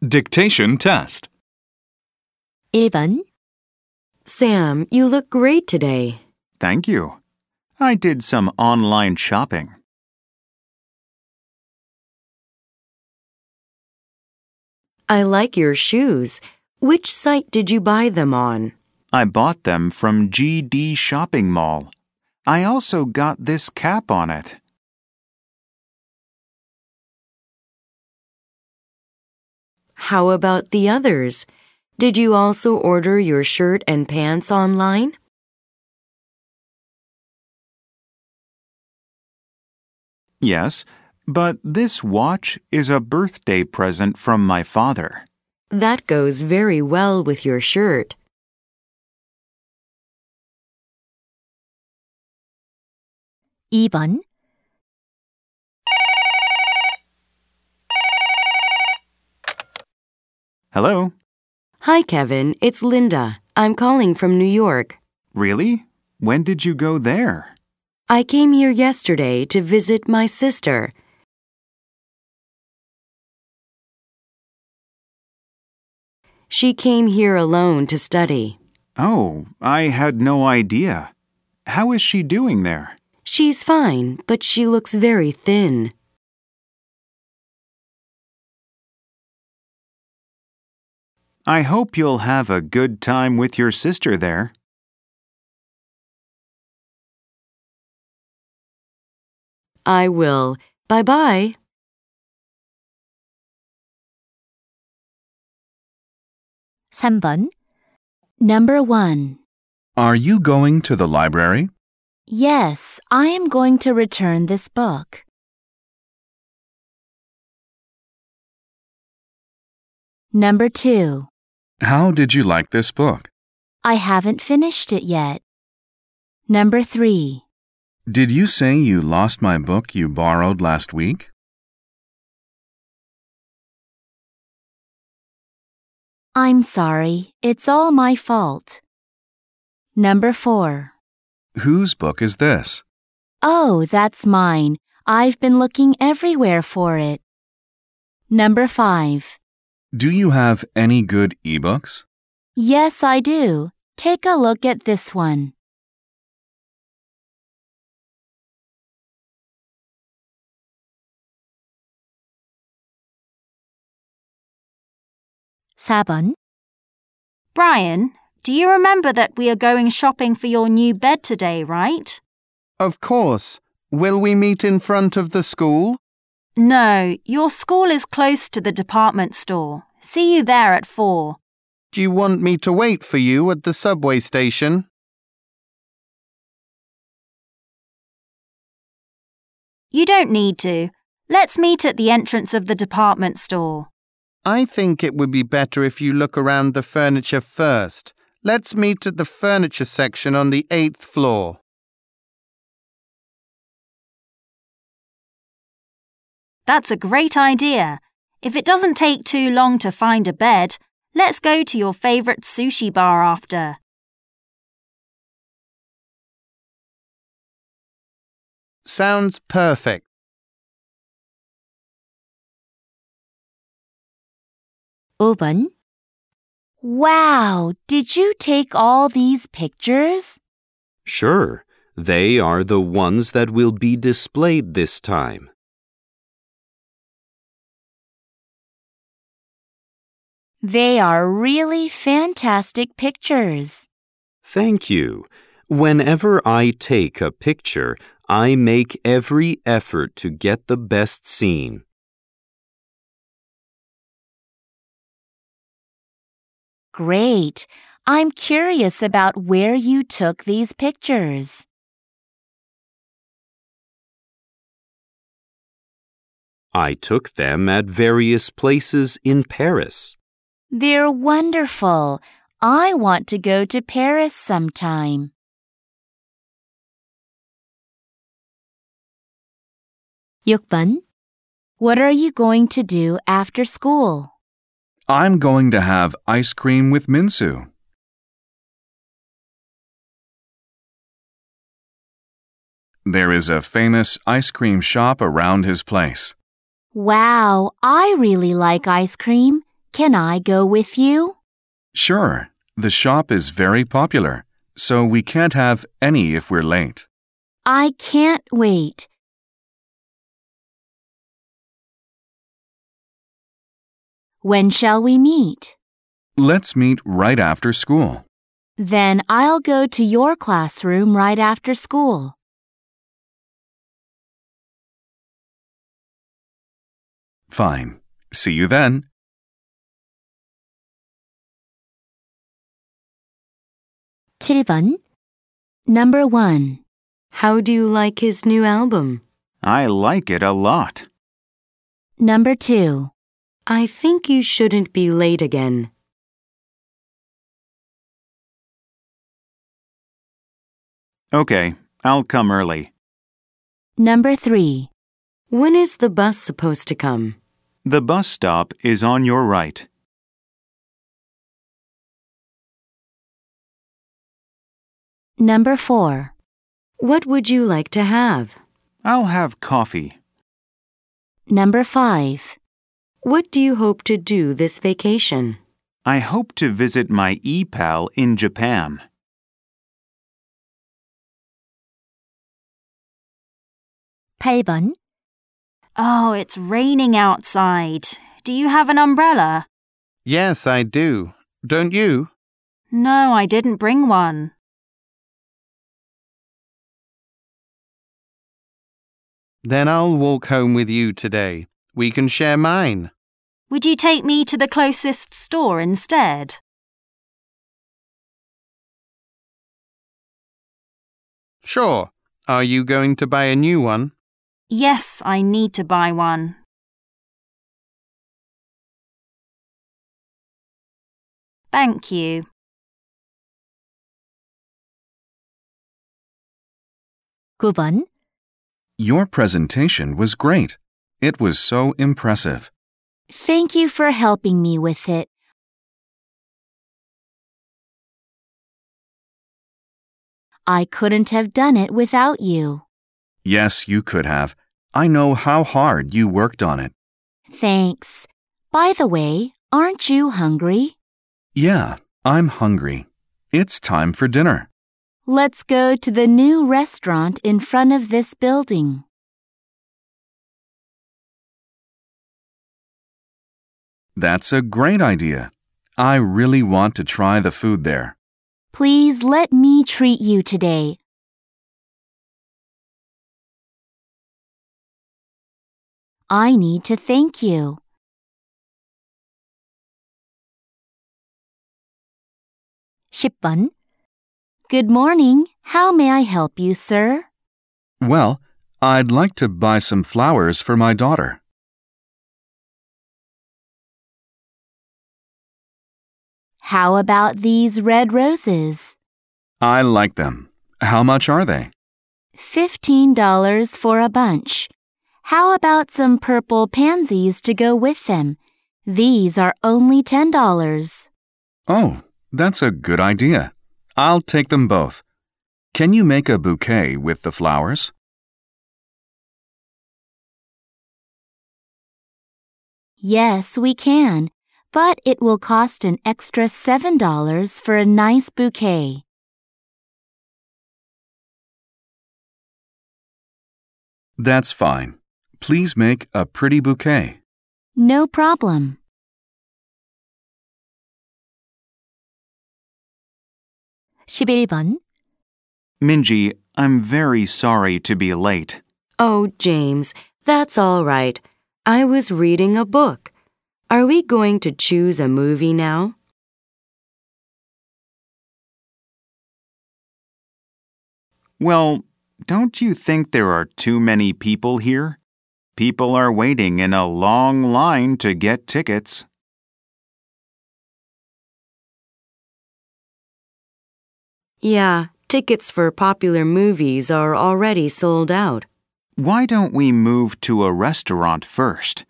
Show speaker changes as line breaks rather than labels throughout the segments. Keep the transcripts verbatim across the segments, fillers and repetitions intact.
Dictation test.
일 번.
Sam, you look great today.
Thank you. I did some online shopping.
I like your shoes. Which site did you buy them on?
I bought them from G D Shopping Mall. I also got this cap on it.
How about the others? Did you also order your shirt and pants online?
Yes, but this watch is a birthday present from my father.
That goes very well with your shirt.
이 번.
Hello?
Hi, Kevin. It's Linda. I'm calling from New York.
Really? When did you go there?
I came here yesterday to visit my sister. She came here alone to study.
Oh, I had no idea. How is she doing there?
She's fine, but she looks very thin.
I hope you'll have a good time with your sister there.
I will. Bye-bye.
삼 번. Number one.
Are you going to the library?
Yes, I am going to return this book. Number two.
How did you like this book?
I haven't finished it yet. Number three.
Did you say you lost my book you borrowed last week?
I'm sorry. It's all my fault. Number four.
Whose book is this?
Oh, that's mine. I've been looking everywhere for it. Number five.
Do you have any good ebooks?
Yes, I do. Take a look at this one. 사 번.
Brian, do you remember that we are going shopping for your new bed today, right?
Of course. Will we meet in front of the school?
No, your school is close to the department store. See you there at four.
Do you want me to wait for you at the subway station?
You don't need to. Let's meet at the entrance of the department store.
I think it would be better if you look around the furniture first. Let's meet at the furniture section on the eighth floor.
That's a great idea. If it doesn't take too long to find a bed, let's go to your favorite sushi bar after.
Sounds perfect.
오 번. Wow, did you take all these pictures?
Sure, they are the ones that will be displayed this time.
They are really fantastic pictures.
Thank you. Whenever I take a picture, I make every effort to get the best scene.
Great. I'm curious about where you took these pictures.
I took them at various places in Paris.
They're wonderful. I want to go to Paris sometime. 육 번. What are you going to do after school?
I'm going to have ice cream with Minsu. There is a famous ice cream shop around his place.
Wow, I really like ice cream. Can I go with you?
Sure, the shop is very popular, so we can't have any if we're late.
I can't wait. When shall we meet?
Let's meet right after school.
Then I'll go to your classroom right after school.
Fine. See you then.
칠 번. Number one.
How do you like his new album?
I like it a lot.
Number two.
I think you shouldn't be late again.
Okay, I'll come early.
Number three.
When is the bus supposed to come?
The bus stop is on your right.
Number four.
What would you like to have?
I'll have coffee.
Number five.
What do you hope to do this vacation?
I hope to visit my e-pal in Japan.
팔 번.
Oh, it's raining outside. Do you have an umbrella?
Yes, I do. Don't you?
No, I didn't bring one.
Then I'll walk home with you today. We can share mine.
Would you take me to the closest store instead?
Sure. Are you going to buy a new one?
Yes, I need to buy one. Thank you.
구 번.
Your presentation was great. It was so impressive.
Thank you for helping me with it. I couldn't have done it without you.
Yes, you could have. I know how hard you worked on it.
Thanks. By the way, aren't you hungry?
Yeah, I'm hungry. It's time for dinner.
Let's go to the new restaurant in front of this building.
That's a great idea. I really want to try the food there.
Please let me treat you today. I need to thank you. 십 번. Good morning. How may I help you, sir?
Well, I'd like to buy some flowers for my daughter.
How about these red roses?
I like them. How much are they?
Fifteen dollars for a bunch. How about some purple pansies to go with them? These are only ten dollars.
Oh, that's a good idea. I'll take them both. Can you make a bouquet with the flowers?
Yes, we can, but it will cost an extra seven dollars for a nice bouquet.
That's fine. Please make a pretty bouquet.
No problem. 십일 번.
Minji, I'm very sorry to be late.
Oh, James, that's all right. I was reading a book. Are we going to choose a movie now?
Well, don't you think there are too many people here? People are waiting in a long line to get tickets.
Yeah, tickets for popular movies are already sold out.
Why don't we move to a restaurant first?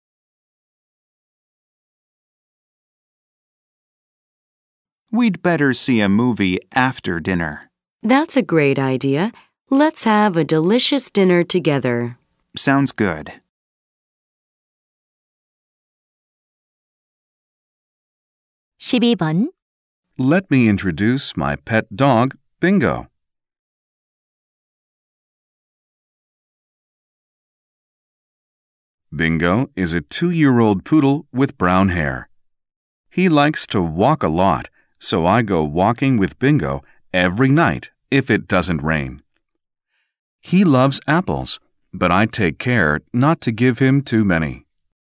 We'd better see a movie after dinner.
That's a great idea. Let's have a delicious dinner together.
Sounds good.
십이 번.
Let me introduce my pet dog, Bingo. Bingo is a two-year-old poodle with brown hair. He likes to walk a lot, so I go walking with Bingo every night if it doesn't rain. He loves apples, but I take care not to give him too many.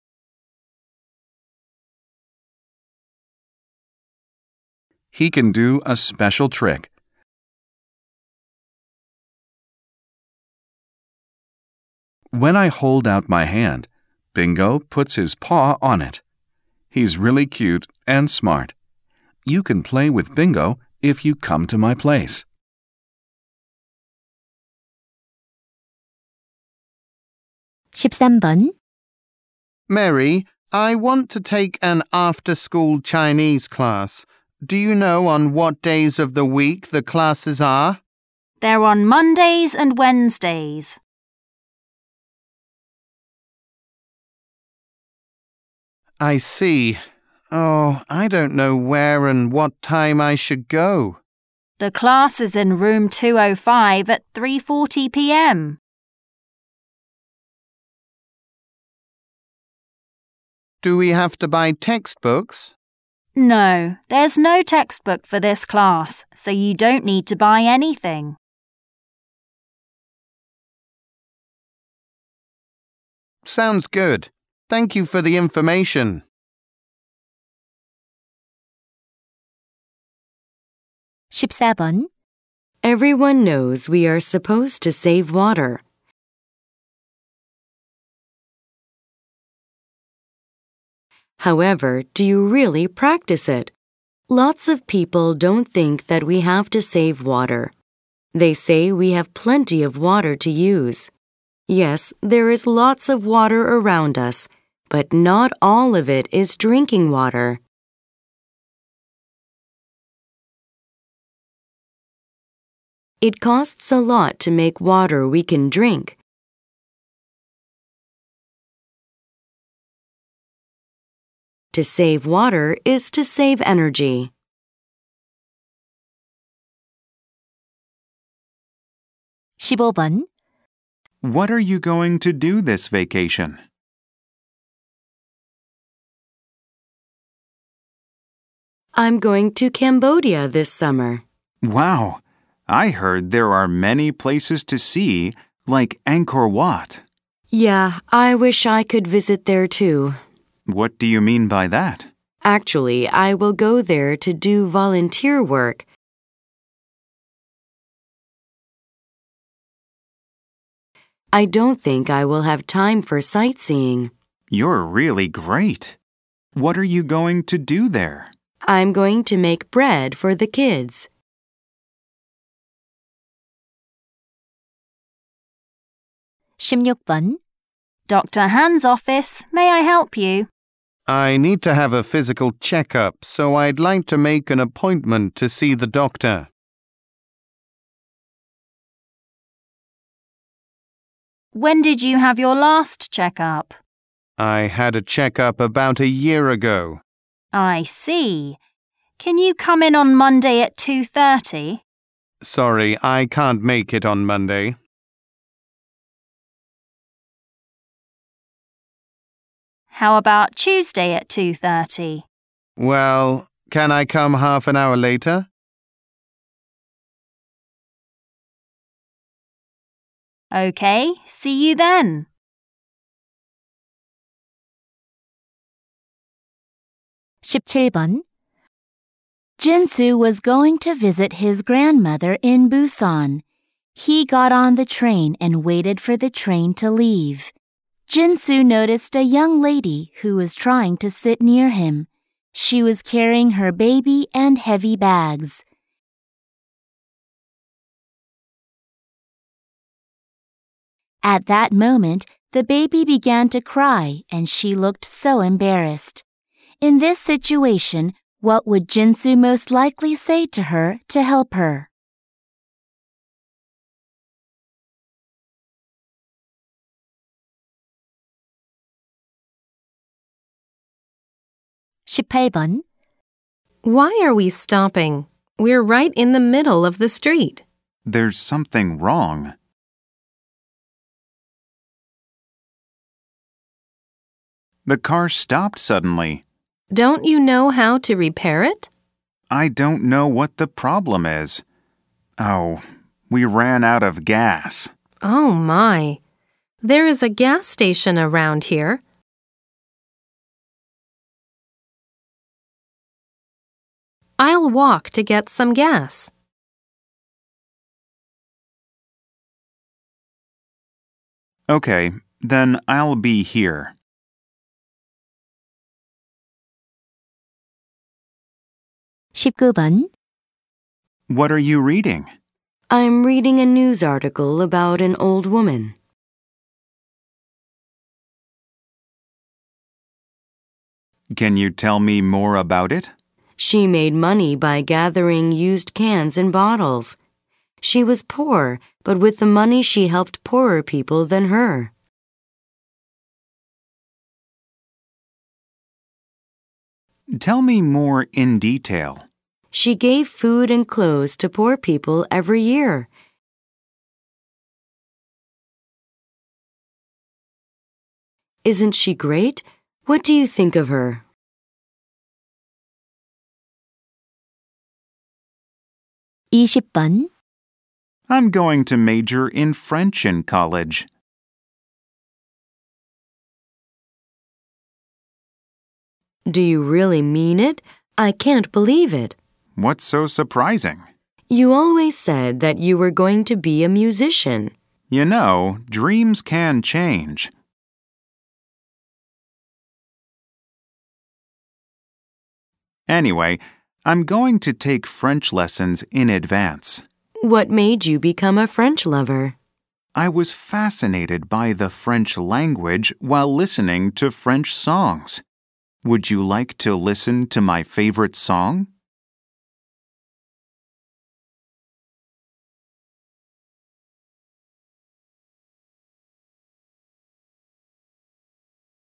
He can do a special trick. When I hold out my hand, Bingo puts his paw on it. He's really cute and smart. You can play with Bingo if you come to my place.
십삼 번.
Mary, I want to take an after-school Chinese class. Do you know on what days of the week the classes are?
They're on Mondays and Wednesdays.
I see. Oh, I don't know where and what time I should go.
The class is in room two oh five at three forty p m.
Do we have to buy textbooks?
No, there's no textbook for this class, so you don't need to buy anything.
Sounds good. Thank you for the information.
십사 번.
Everyone knows we are supposed to save water. However, do you really practice it? Lots of people don't think that we have to save water. They say we have plenty of water to use. Yes, there is lots of water around us, but not all of it is drinking water. It costs a lot to make water we can drink. To save water is to save energy.
십오 번.
What are you going to do this vacation?
I'm going to Cambodia this summer.
Wow! I heard there are many places to see, like Angkor Wat.
Yeah, I wish I could visit there too.
What do you mean by that?
Actually, I will go there to do volunteer work. I don't think I will have time for sightseeing.
You're really great. What are you going to do there?
I'm going to make bread for the kids.
십육 번.
Doctor Han's office, may I help you?
I need to have a physical checkup, so I'd like to make an appointment to see the doctor.
When did you have your last checkup?
I had a checkup about a year ago.
I see. Can you come in on Monday at two thirty?
Sorry, I can't make it on Monday.
How about Tuesday at two thirty?
Well, can I come half an hour later?
Okay, see you then.
십칠 번. Jinsu was going to visit his grandmother in Busan. He got on the train and waited for the train to leave. Jinsu noticed a young lady who was trying to sit near him. She was carrying her baby and heavy bags. At that moment, the baby began to cry and she looked so embarrassed. In this situation, what would Jinsu most likely say to her to help her? 십팔 번.
Why are we stopping? We're right in the middle of the street.
There's something wrong. The car stopped suddenly.
Don't you know how to repair it?
I don't know what the problem is. Oh, we ran out of gas.
Oh my. There is a gas station around here. I'll walk to get some gas.
Okay, then I'll be here.
십구 번.
What are you reading?
I'm reading a news article about an old woman.
Can you tell me more about it?
She made money by gathering used cans and bottles. She was poor, but with the money she helped poorer people than her.
Tell me more in detail.
She gave food and clothes to poor people every year. Isn't she great? What do you think of her?
이십 번.
I'm going to major in French in college.
Do you really mean it? I can't believe it.
What's so surprising?
You always said that you were going to be a musician.
You know, dreams can change. Anyway, I'm going to take French lessons in advance.
What made you become a French lover?
I was fascinated by the French language while listening to French songs. Would you like to listen to my favorite song?